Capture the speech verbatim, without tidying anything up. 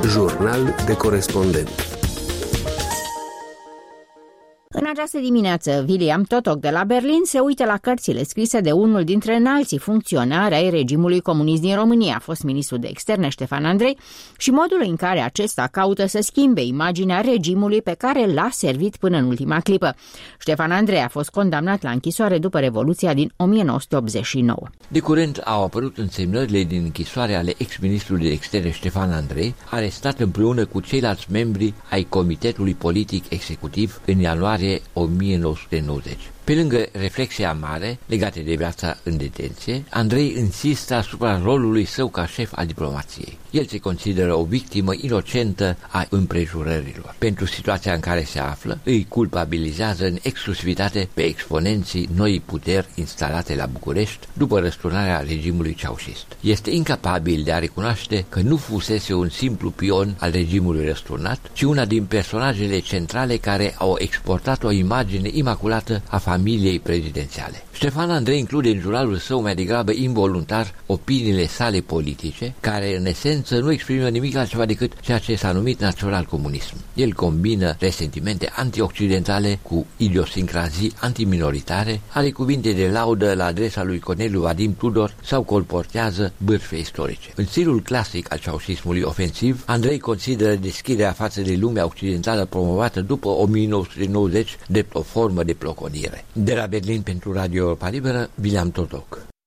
Jurnal de corespondent. În această dimineață, William Totok de la Berlin se uită la cărțile scrise de unul dintre înalții funcționari ai regimului comunist din România, fost ministru de externe Ștefan Andrei, și modul în care acesta caută să schimbe imaginea regimului pe care l-a servit până în ultima clipă. Ștefan Andrei a fost condamnat la închisoare după Revoluția din o mie nouă sute optzeci și nouă. De curând au apărut însemnările din închisoare ale ex-ministrului de externe Ștefan Andrei, arestat împreună cu ceilalți membri ai Comitetului Politic Executiv în ianuarie o mie nouă sute nouăzeci. Pe lângă reflexia mare legate de viața în detenție, Andrei insistă asupra rolului său ca șef al diplomației. El se consideră o victimă inocentă a împrejurărilor. Pentru situația în care se află, îi culpabilizează în exclusivitate pe exponenții noii puteri instalate la București după răsturnarea regimului ceaușist. Este incapabil de a recunoaște că nu fusese un simplu pion al regimului răsturnat, ci una din personajele centrale care au exportat o imagine imaculată a familiei prezidențiale. Ștefan Andrei include în jurnalul său mai degrabă involuntar opiniile sale politice, care în esență nu exprimă nimic altceva decât ceea ce s-a numit național-comunism. El combină resentimente antioccidentale cu idiosincrazii antiminoritare, are cuvinte de laudă la adresa lui Corneliu Vadim Tudor sau colportează bârfe istorice. În stilul clasic al ceaușismului ofensiv, Andrei consideră deschiderea față de lumea occidentală promovată după o mie nouă sute nouăzeci drept o formă de ploconire. De la Berlin pentru Radio Europa Liberă, William Totok.